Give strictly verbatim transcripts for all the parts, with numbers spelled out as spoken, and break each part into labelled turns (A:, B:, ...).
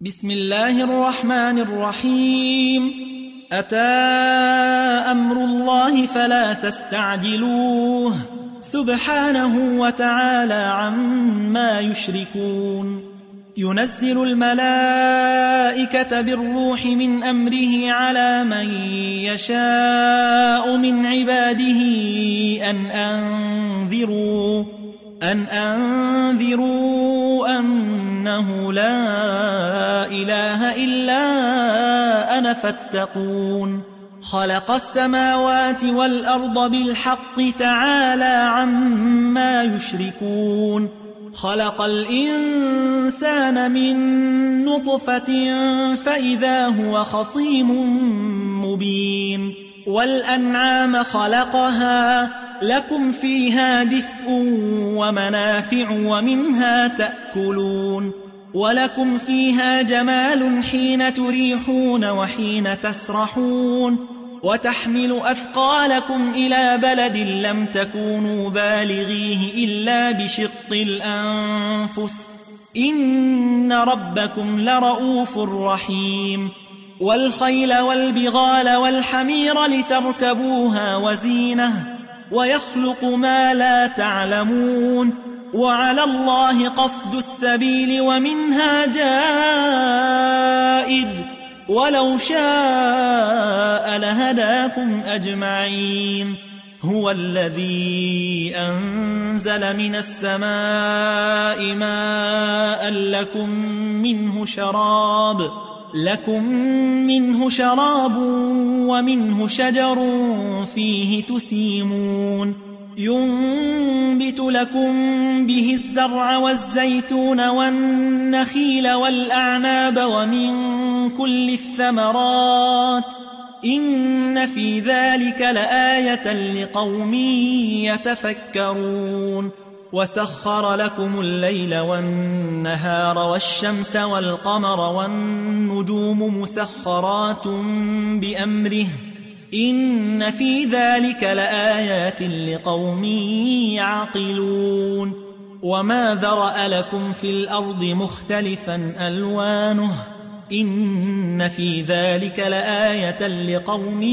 A: بسم الله الرحمن الرحيم. أتى أمر الله فلا تستعجلوه سبحانه وتعالى عما يشركون. ينزل الملائكة بالروح من أمره على من يشاء من عباده أن أنذروا أن أنذروا أنه لا إله إلا أنا فاتقون. خلق السماوات والأرض بالحق تعالى عما يشركون. خلق الإنسان من نطفة فإذا هو خصيم مبين. والأنعام خلقها لكم فيها دفء ومنافع ومنها تأكلون. ولكم فيها جمال حين تريحون وحين تسرحون. وتحمل أثقالكم إلى بلد لم تكونوا بالغيه إلا بشق الأنفس إن ربكم لرؤوف رحيم. والخيل والبغال والحمير لتركبوها وزينة ويخلق ما لا تعلمون. وعلى الله قصد السبيل ومنها جائر ولو شاء لهداكم أجمعين. هو الذي أنزل من السماء ماء لكم منه شراب لكم منه شراب ومنه شجر فيه تسيمون. ينبت لكم به الزرع والزيتون والنخيل والأعناب ومن كل الثمرات إن في ذلك لآية لقوم يتفكرون. وسخر لكم الليل والنهار والشمس والقمر والنجوم مسخرات بأمره إن في ذلك لآيات لقوم يعقلون. وما ذرأ لكم في الأرض مختلفا ألوانه إن في ذلك لآية لقوم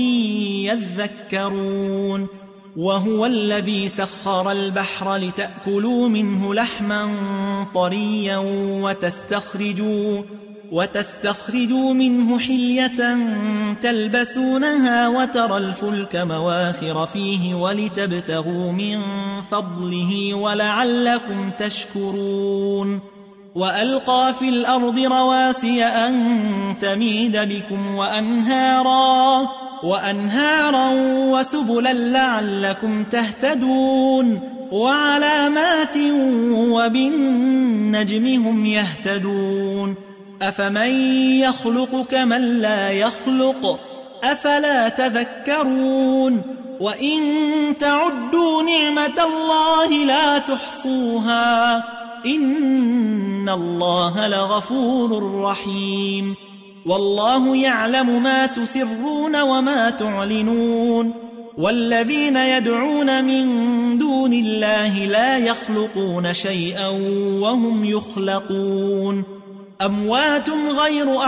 A: يذكرون. وهو الذي سخر البحر لتأكلوا منه لحما طريا وتستخرجوا وتستخرجوا منه حلية تلبسونها وترى الفلك مواخر فيه ولتبتغوا من فضله ولعلكم تشكرون. وألقى في الأرض رواسي أن تميد بكم وأنهارا وأنهارا وسبلا لعلكم تهتدون. وعلامات وبالنجم هم يهتدون. أفمن يخلق كمن لا يخلق أفلا تذكرون. وإن تعدوا نعمة الله لا تحصوها إن الله لغفور رحيم. والله يعلم ما تسرون وما تعلنون. والذين يدعون من دون الله لا يخلقون شيئا وهم يخلقون. أموات غير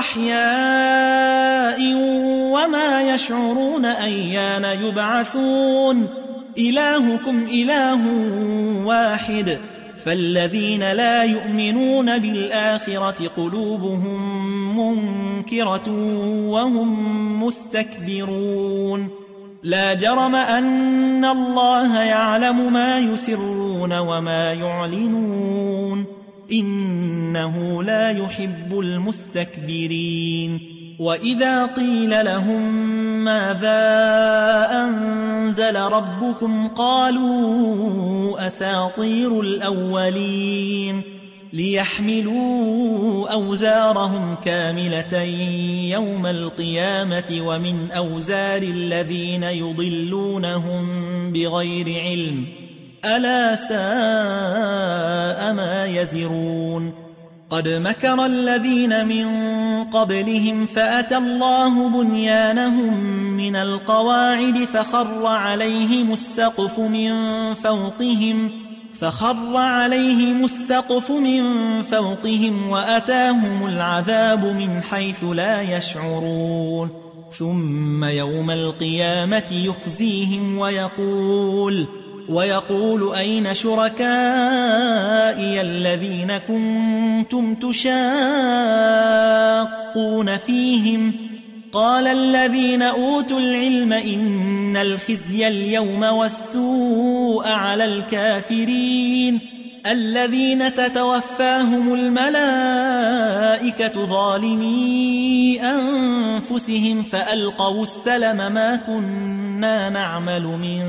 A: أحياء وما يشعرون أيان يبعثون. إلهكم إله واحد فالذين لا يؤمنون بالآخرة قلوبهم منكرة وهم مستكبرون. لا جرم أن الله يعلم ما يسرون وما يعلنون إنه لا يحب المستكبرين. وإذا قيل لهم ماذا أنزل ربكم قالوا أساطير الأولين ليحملوا أوزارهم كاملة يوم القيامة ومن أوزار الذين يضلونهم بغير علم ألا ساء ما يزرون. قد مكر الذين من قبلهم فأتى الله بنيانهم من القواعد فخر عليهم السقف من فوقهم فخر عليهم السقف من فوقهم وأتاهم العذاب من حيث لا يشعرون ثم يوم القيامة يخزيهم ويقول ويقول أين شركائي الذين كنتم تشاقون فيهم قال الذين أوتوا العلم إن الخزي اليوم والسوء على الكافرين الذين تتوفاهم الملائكة ظالمي أنفسهم فألقوا السلم ما كنا نعمل من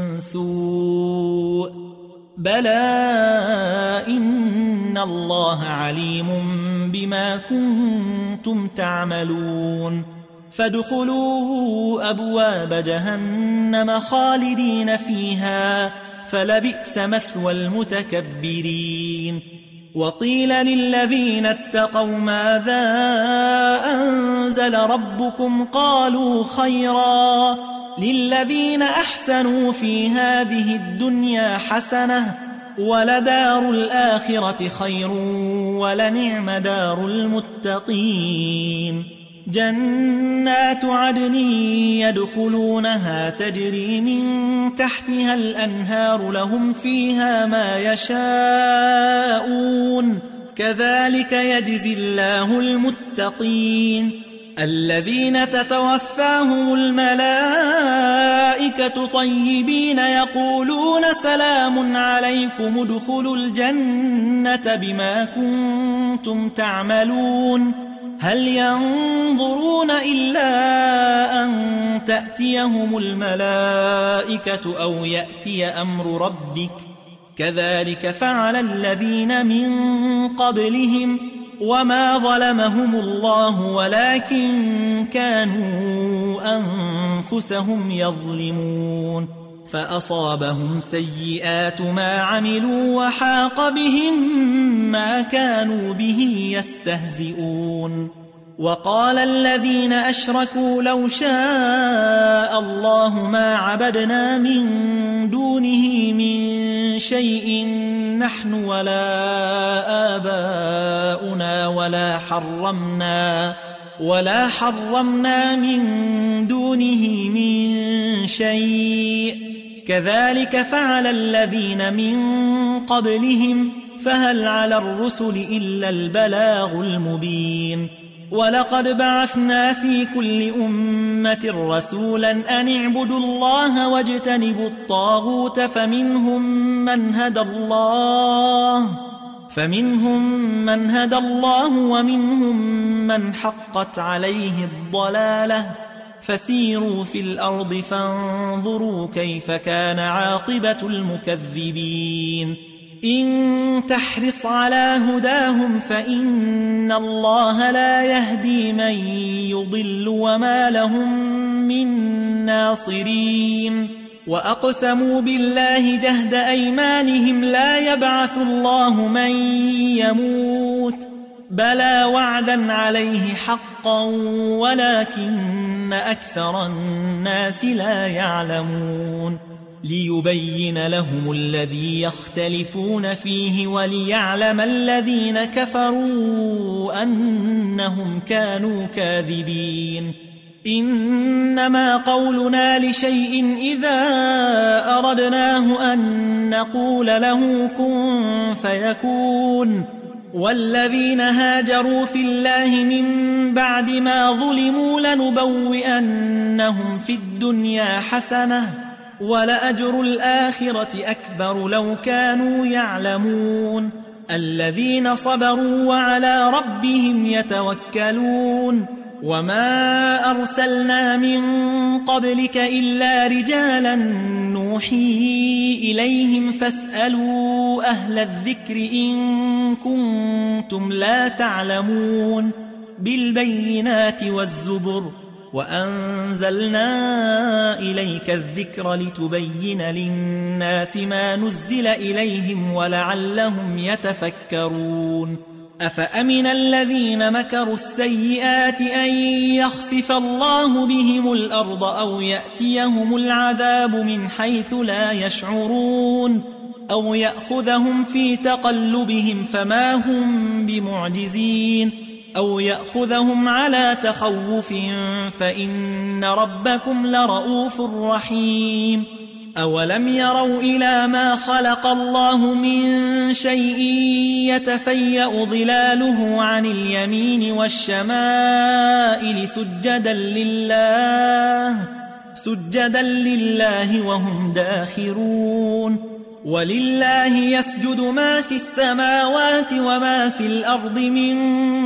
A: سوء بلى إن الله عليم بما كنتم تعملون فادخلوا أبواب جهنم خالدين فيها فلبئس مثوى المتكبرين وقيل للذين اتقوا ماذا أنزل ربكم قالوا خيرا للذين أحسنوا في هذه الدنيا حسنة ولدار الآخرة خير ولنعم دار المتقين جنات عدن يدخلونها تجري من تحتها الأنهار لهم فيها ما يشاءون كذلك يجزي الله المتقين الذين تتوفاهم الملائكة طيبين يقولون سلام عليكم ادخلوا الجنة بما كنتم تعملون هل ينظرون إلا أن تأتيهم الملائكة أو يأتي أمر ربك كذلك فعل الذين من قبلهم وما ظلمهم الله ولكن كانوا أنفسهم يظلمون فأصابهم سيئات ما عملوا وحاق بهم ما كانوا به يستهزئون وقال الذين أشركوا لو شاء الله ما عبدنا من دونه من شيء نحن ولا آباؤنا ولا حرمنا ولا حرمنا من دونه من شيء كذلك فعل الذين من قبلهم فهل على الرسل إلا البلاغ المبين ولقد بعثنا في كل أمة رسولا أن اعبدوا الله واجتنبوا الطاغوت فمنهم من هدى الله فمنهم من هدى الله ومنهم من حقت عليه الضلالة فسيروا في الأرض فانظروا كيف كان عاقبة المكذبين إن تحرص على هداهم فإن الله لا يهدي من يضل وما لهم من ناصرين وأقسموا بالله جهد أيمانهم لا يبعث الله من يموت بلى وعدا عليه حقا ولكن أكثر الناس لا يعلمون ليبين لهم الذي يختلفون فيه وليعلم الذين كفروا أنهم كانوا كاذبين إنما قولنا لشيء إذا أردناه أن نقول له كن فيكون والذين هاجروا في الله من بعد ما ظلموا لنبوئنهم في الدنيا حسنة ولأجر الآخرة أكبر لو كانوا يعلمون الذين صبروا وعلى ربهم يتوكلون وما أرسلنا من قبلك إلا رجالا نوحي إليهم فاسألوا أهل الذكر إن كنتم لا تعلمون بالبينات والزبر وأنزلنا إليك الذكر لتبين للناس ما نزل إليهم ولعلهم يتفكرون أفأمن الذين مكروا السيئات أن يخسف الله بهم الأرض أو يأتيهم العذاب من حيث لا يشعرون أو يأخذهم في تقلبهم فما هم بمعجزين أو يأخذهم على تخوف فإن ربكم لرؤوف رحيم أولم يروا إلى ما خلق الله من شيء يتفيأ ظلاله عن اليمين والشمائل سجدا لله سجدا لله وهم داخرون ولله يسجد ما في السماوات وما في الأرض من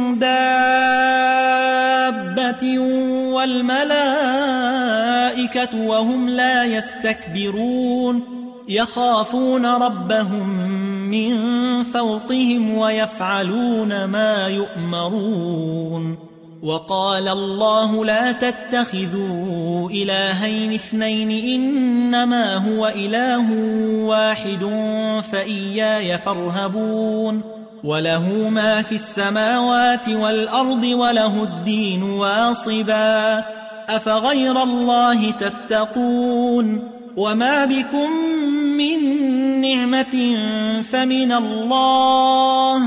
A: دابة والملائكة وهم لا يستكبرون يخافون ربهم من فوقهم ويفعلون ما يؤمرون وقال الله لا تتخذوا إلهين اثنين إنما هو إله واحد فإياي فارهبون وله ما في السماوات والأرض وله الدين واصبا أفغير الله تتقون وما بكم من نعمة فمن الله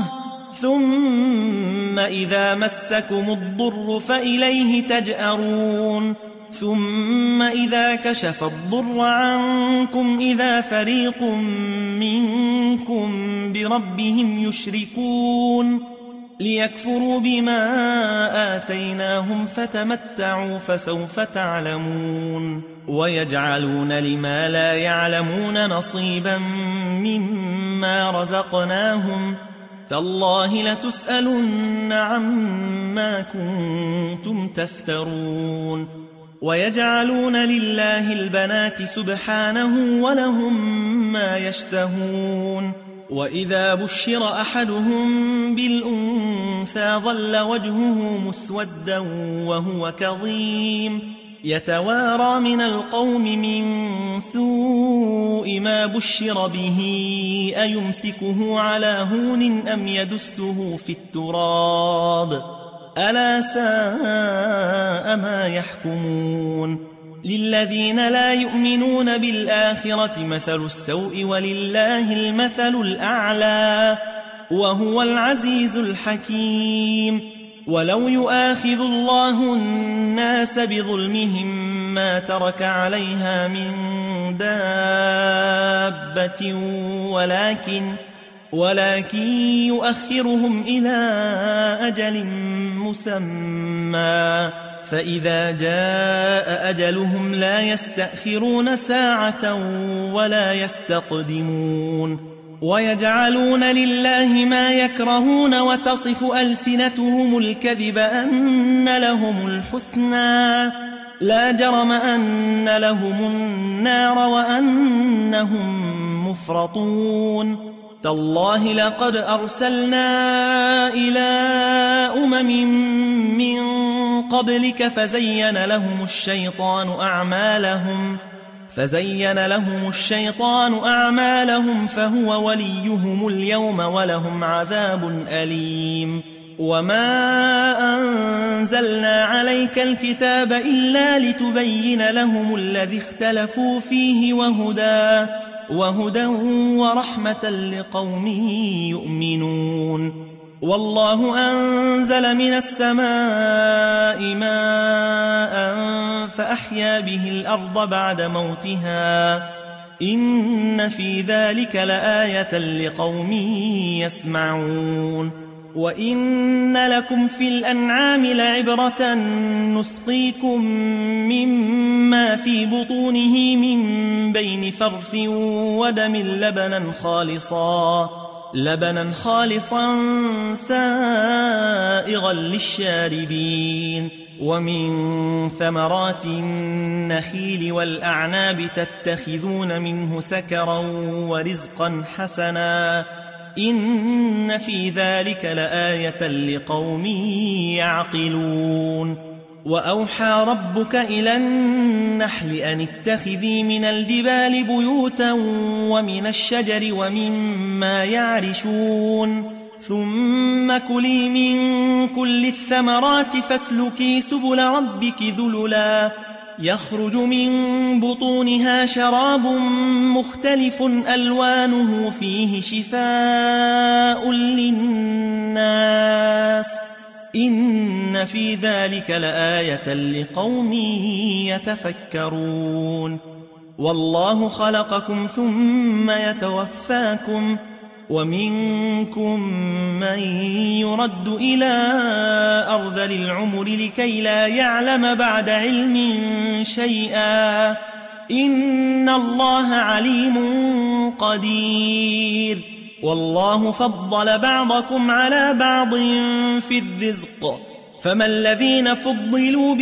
A: ثم إذا مسكم الضر فإليه تجأرون ثم إذا كشف الضر عنكم إذا فريق منكم بربهم يشركون ليكفروا بما آتيناهم فتمتعوا فسوف تعلمون ويجعلون لما لا يعلمون نصيبا مما رزقناهم تالله لتسألن عما كنتم تفترون ويجعلون لله البنات سبحانه ولهم ما يشتهون وإذا بشر أحدهم بالأنثى ظل وجهه مسودا وهو كظيم يتوارى من القوم من سوء ما بشر به أيمسكه على هون أم يدسه في التراب ألا ساء ما يحكمون للذين لا يؤمنون بالآخرة مثل السوء ولله المثل الأعلى وهو العزيز الحكيم ولو يؤاخذ الله الناس بظلمهم ما ترك عليها من دابة ولكن ولكن يؤخرهم إلى أجل مسمى فإذا جاء أجلهم لا يستأخرون ساعة ولا يستقدمون ويجعلون لله ما يكرهون وتصف ألسنتهم الكذب أن لهم الحسنى لا جرم أن لهم النار وأنهم مفرطون تالله لقد أرسلنا إلى أمم من قبلك فزين لهم الشيطان أعمالهم فزين لهم الشيطان أعمالهم فهو وليهم اليوم ولهم عذاب أليم وما أنزلنا عليك الكتاب إلا لتبين لهم الذي اختلفوا فيه وهدى وهدى ورحمة لقوم يؤمنون والله أنزل من السماء ماء فأحيا به الأرض بعد موتها إن في ذلك لآية لقوم يسمعون وإن لكم في الأنعام لعبرة نسقيكم مما في بطونه من بين فرث ودم لبنا خالصا لبنا خالصا سائغا للشاربين ومن ثمرات النخيل والأعناب تتخذون منه سكرا ورزقا حسنا إن في ذلك لآية لقوم يعقلون وأوحى ربك إلى النحل أن اتخذي من الجبال بيوتا ومن الشجر ومما يعرشون ثم كلي من كل الثمرات فاسلكي سبل ربك ذللا يخرج من بطونها شراب مختلف ألوانه فيه شفاء للناس إن في ذلك لآية لقوم يتفكرون والله خلقكم ثم يتوفاكم ومنكم من يرد إلى أرذل العمر لكي لا يعلم بعد علم شيئا إن الله عليم قدير والله فضل بعضكم على بعض في الرزق فما الذين فضلوا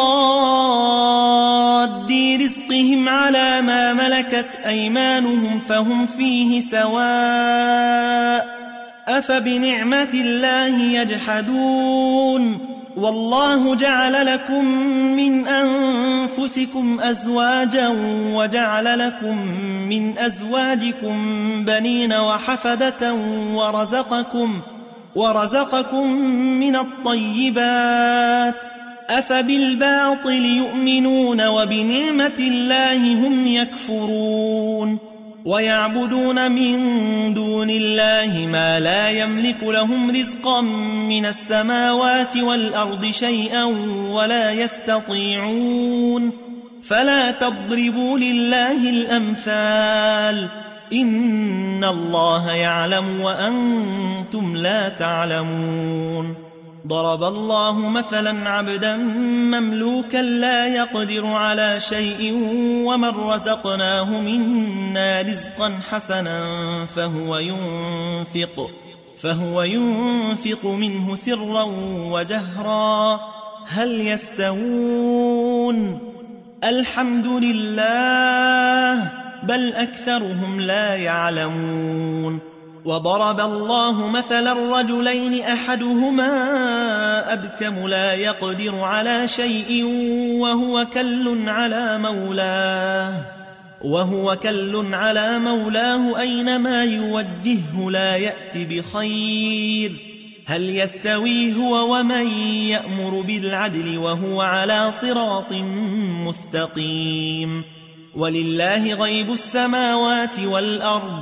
A: براد رزقهم على ما ملكت أيمانهم فهم فيه سواء أفبنعمة الله يجحدون والله جعل لكم من أنفسكم أزواجا وجعل لكم من أزواجكم بنين وحفدة ورزقكم ورزقكم من الطيبات أفبالباطل يؤمنون وبنعمة الله هم يكفرون ويعبدون من دون الله ما لا يملك لهم رزقا من السماوات والأرض شيئا ولا يستطيعون فلا تضربوا لله الأمثال إن الله يعلم وأنتم لا تعلمون ضرب الله مثلا عبدا مملوكا لا يقدر على شيء ومن رزقناه منا رزقا حسنا فهو ينفق فهو ينفق منه سرا وجهرا هل يستوون الحمد لله بل أكثرهم لا يعلمون وضرب الله مثلا رجلين أحدهما أبكم لا يقدر على شيء وهو كل على مولاه وهو كل على مولاه أينما يوجهه لا يأتي بخير هل يستوي هو ومن يأمر بالعدل وهو على صراط مستقيم ولله غيب السماوات والأرض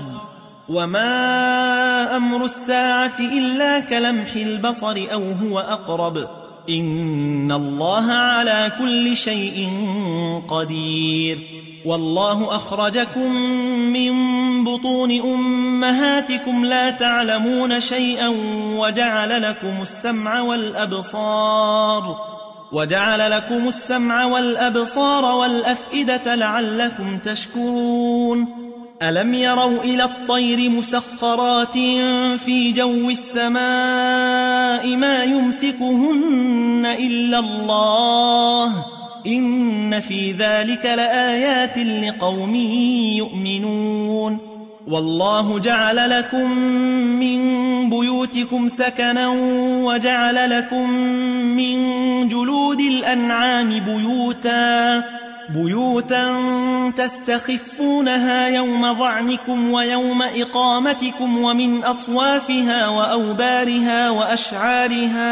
A: وما أمر الساعة إلا كلمح البصر أو هو أقرب إن الله على كل شيء قدير والله أخرجكم من بطون أمهاتكم لا تعلمون شيئا وجعل لكم السمع والأبصار وجعل لكم السمع والأبصار والأفئدة لعلكم تشكرون ألم يروا إلى الطير مسخرات في جو السماء ما يمسكهن إلا الله إن في ذلك لآيات لقوم يؤمنون والله جعل لكم من بيوتكم سكنا وجعل لكم من جلود الأنعام بيوتا بيوتا تستخفونها يوم ظعنكم ويوم إقامتكم ومن أصوافها وأوبارها وأشعارها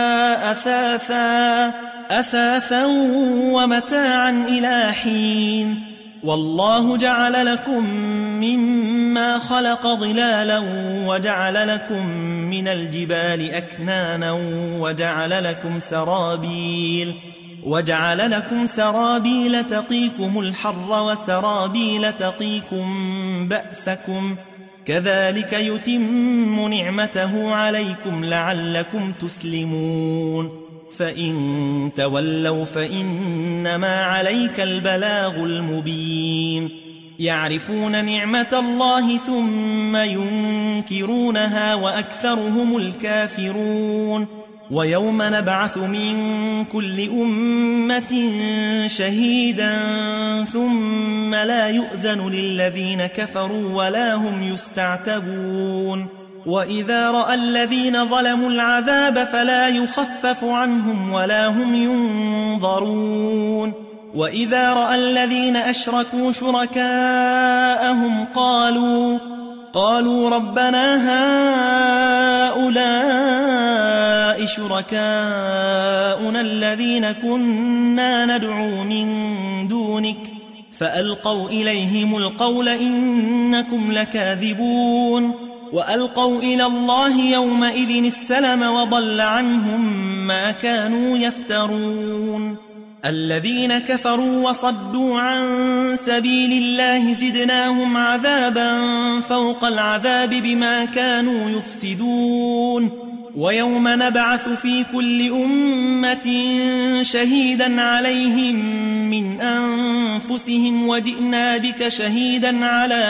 A: أثاثا أثاثا ومتاعا إلى حين والله جعل لكم مما خلق ظلالا وجعل لكم من الجبال أكنانا وجعل لكم سرابيل وجعل لكم سرابيل تقيكم الحر وسرابيل تقيكم بأسكم كذلك يتم نعمته عليكم لعلكم تسلمون فإن تولوا فإنما عليك البلاغ المبين يعرفون نعمة الله ثم ينكرونها وأكثرهم الكافرون ويوم نبعث من كل أمة شهيدا ثم لا يؤذن للذين كفروا ولا هم يستعتبون وإذا رأى الذين ظلموا العذاب فلا يخفف عنهم ولا هم ينظرون وإذا رأى الذين أشركوا شركاءهم قالوا قالوا ربنا هؤلاء شركاؤنا آباؤنا الذين كنا ندعو من دونك فألقوا إليهم القول إنكم لكاذبون وألقوا إلى الله يومئذ السلم وضل عنهم ما كانوا يفترون الذين كفروا وصدوا عن سبيل الله زدناهم عذابا فوق العذاب بما كانوا يفسدون ويوم نبعث في كل أمة شهيدا عليهم من أنفسهم وجئنا بك شهيدا على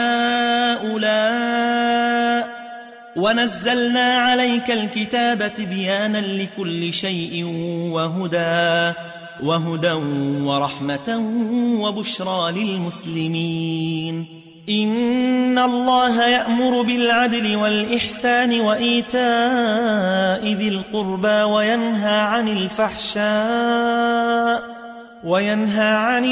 A: هؤلاء ونزلنا عليك الكتاب تبيانا لكل شيء وهدى وهدى ورحمة وبشرى للمسلمين إن الله يأمر بالعدل والإحسان وإيتاء ذي القربى وينهى عن الفحشاء وينهى عن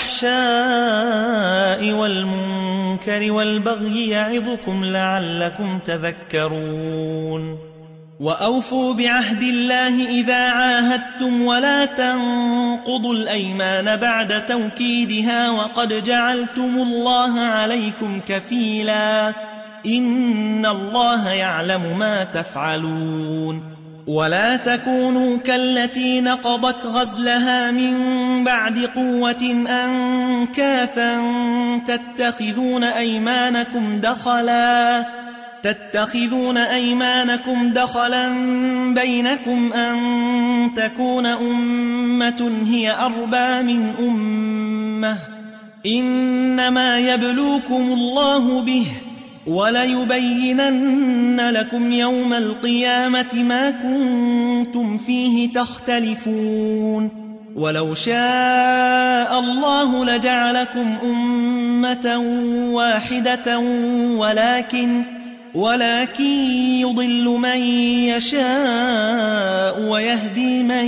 A: الفحشاء والمنكر والبغي يعظكم لعلكم تذكرون وأوفوا بعهد الله إذا عاهدتم ولا تنقضوا الأيمان بعد توكيدها وقد جعلتم الله عليكم كفيلا إن الله يعلم ما تفعلون ولا تكونوا كالتي نقضت غزلها من بعد قوة أنكاثا تتخذون أيمانكم دخلا تتخذون أيمانكم دخلا بينكم أن تكون أمة هي أربى من أمة إنما يبلوكم الله به وليبينن لكم يوم القيامة ما كنتم فيه تختلفون ولو شاء الله لجعلكم أمة واحدة ولكن ولكن يضل من يشاء ويهدي من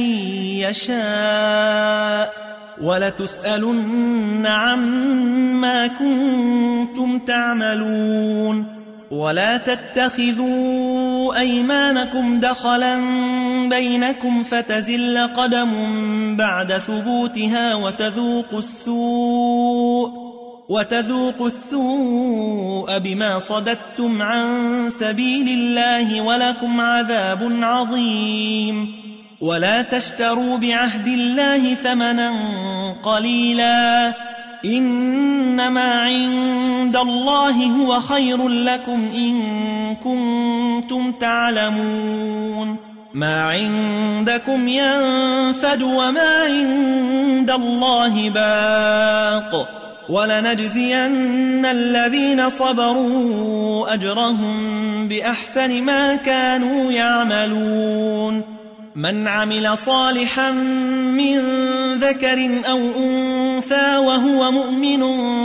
A: يشاء ولتسألن عما كنتم تعملون ولا تتخذوا أيمانكم دخلا بينكم فتزل قدم بعد ثبوتها وتذوقوا السوء وتذوقوا السوء بما صددتم عن سبيل الله ولكم عذاب عظيم ولا تشتروا بعهد الله ثمنا قليلا إنما عند الله هو خير لكم إن كنتم تعلمون ما عندكم ينفد وما عند الله باق ولنجزين الذين صبروا أجرهم بأحسن ما كانوا يعملون من عمل صالحا من ذكر أو أنثى وهو مؤمن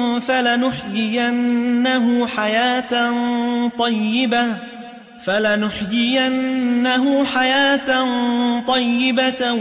A: فلنحيينه حياة طيبة فلنحيينه حياة طيبة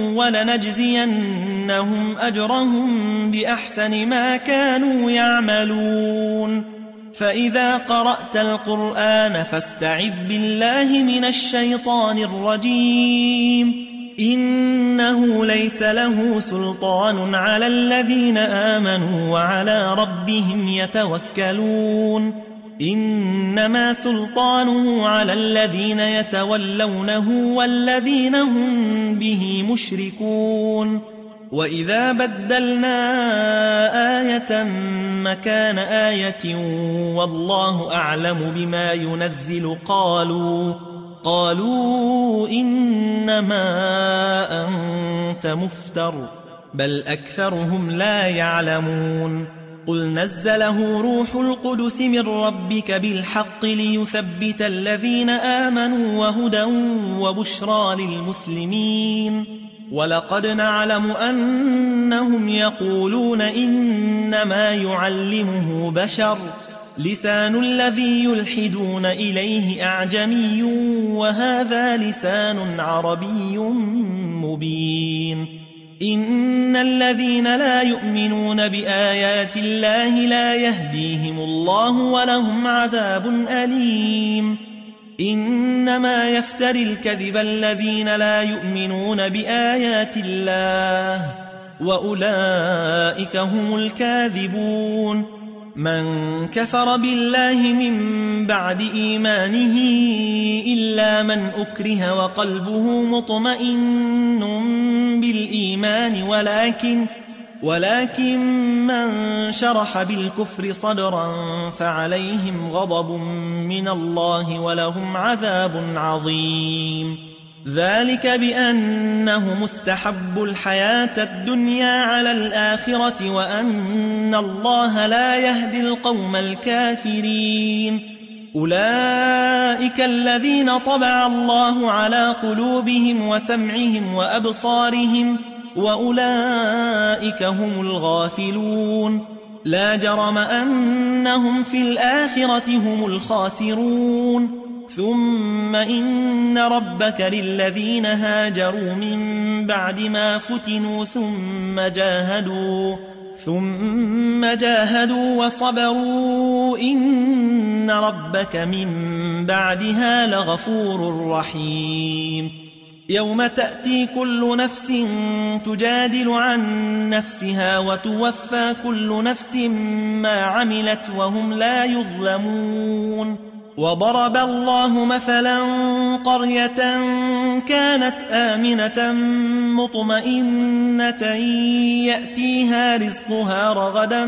A: ولنجزينهم أجرهم بأحسن ما كانوا يعملون فإذا قرأت القرآن فاستعذ بالله من الشيطان الرجيم إنه ليس له سلطان على الذين آمنوا وعلى ربهم يتوكلون إنما سلطانه على الذين يتولونه والذين هم به مشركون وإذا بدلنا آية مكان آية والله أعلم بما ينزل قالوا قالوا إنما أنت مفتر بل أكثرهم لا يعلمون قل نزله روح القدس من ربك بالحق ليثبت الذين آمنوا وهدى وبشرى للمسلمين ولقد نعلم أنهم يقولون إنما يعلمه بشر لسان الذي يلحدون إليه أعجمي وهذا لسان عربي مبين إن الذين لا يؤمنون بآيات الله لا يهديهم الله ولهم عذاب أليم إنما يفتري الكذب الذين لا يؤمنون بآيات الله وأولئك هم الكاذبون. من كفر بالله من بعد إيمانه إلا من أكره وقلبه مطمئن بالإيمان ولكن ولكن من شرح بالكفر صدرا فعليهم غضب من الله ولهم عذاب عظيم. ذلك بأنه مستحب الحياة الدنيا على الآخرة وأن الله لا يهدي القوم الكافرين. أولئك الذين طبع الله على قلوبهم وسمعهم وأبصارهم وأولئك هم الغافلون. لا جرم أنهم في الآخرة هم الخاسرون. ثم إن ربك للذين هاجروا من بعد ما فتنوا ثم جاهدوا ثم جاهدوا وصبروا إن ربك من بعدها لغفور رحيم. يوم تأتي كل نفس تجادل عن نفسها وتوفى كل نفس ما عملت وهم لا يظلمون. وضرب الله مثلا قرية كانت آمنة مطمئنة يأتيها رزقها رغدا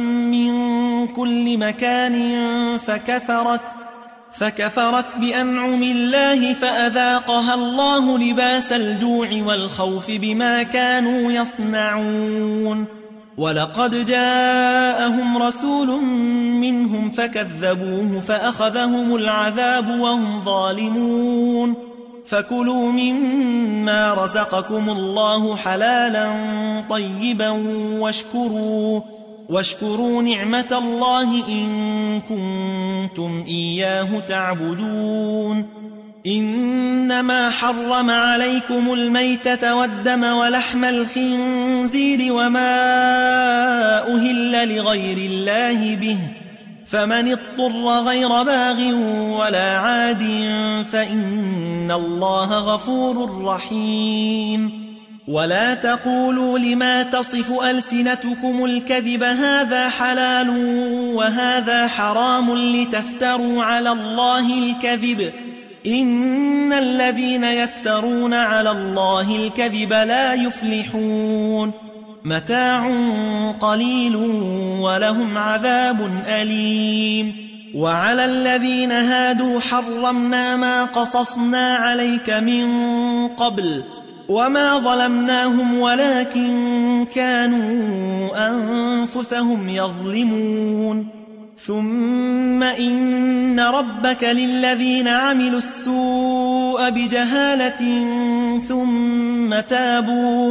A: من كل مكان فكفرت فكفرت بأنعم الله فأذاقها الله لباس الجوع والخوف بما كانوا يصنعون. ولقد جاءهم رسول منهم فكذبوه فأخذهم العذاب وهم ظالمون. فكلوا مما رزقكم الله حلالا طيبا واشكروا واشكروا نعمة الله إن كنتم إياه تعبدون. إنما حرم عليكم الميتة والدم ولحم الخنزير وما أهل لغير الله به فمن اضطر غير باغ ولا عاد فإن الله غفور رحيم. ولا تقولوا لما تصف ألسنتكم الكذب هذا حلال وهذا حرام لتفتروا على الله الكذب إن الذين يفترون على الله الكذب لا يفلحون. متاع قليل ولهم عذاب أليم. وعلى الذين هادوا حرمنا ما قصصنا عليك من قبل وما ظلمناهم ولكن كانوا أنفسهم يظلمون. ثم إن ربك للذين عملوا السوء بجهالة ثم تابوا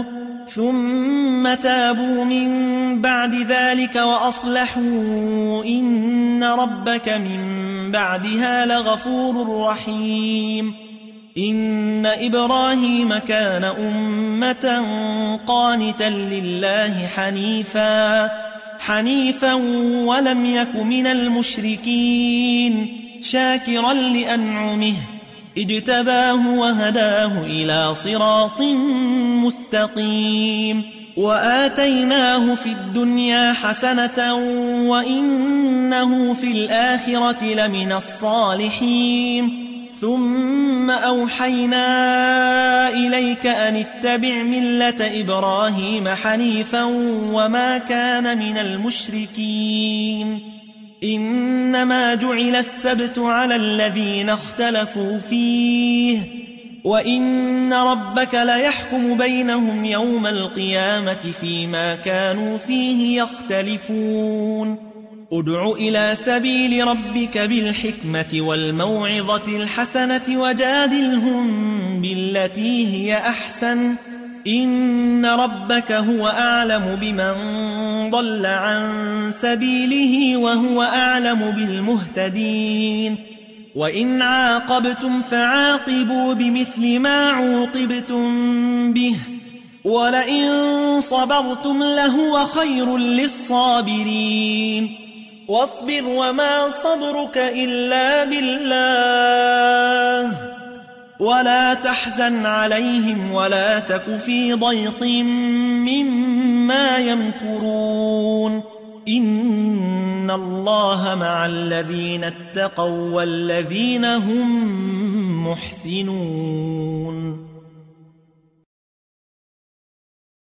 A: ثم تابوا من بعد ذلك وأصلحوا إن ربك من بعدها لغفور رحيم. إن إبراهيم كان أمة قانتا لله حنيفا حنيفا ولم يك من المشركين شاكرا لأنعمه اجتباه وهداه إلى صراط مستقيم. وآتيناه في الدنيا حسنة وإنه في الآخرة لمن الصالحين. ثم أوحينا إليك أن اتبع ملة إبراهيم حنيفا وما كان من المشركين. إنما جعل السبت على الذين اختلفوا فيه وإن ربك ليحكم بينهم يوم القيامة فيما كانوا فيه يختلفون. ادع إلى سبيل ربك بالحكمة والموعظة الحسنة وجادلهم بالتي هي أحسن إن ربك هو أعلم بمن ضل عن سبيله وهو أعلم بالمهتدين. وإن عاقبتم فعاقبوا بمثل ما عوقبتم به ولئن صبرتم لهو خير للصابرين. واصبر وما صبرك إلا بالله ولا تحزن عليهم ولا تك في ضيق مما يمكرون إن الله مع الذين اتقوا والذين هم محسنون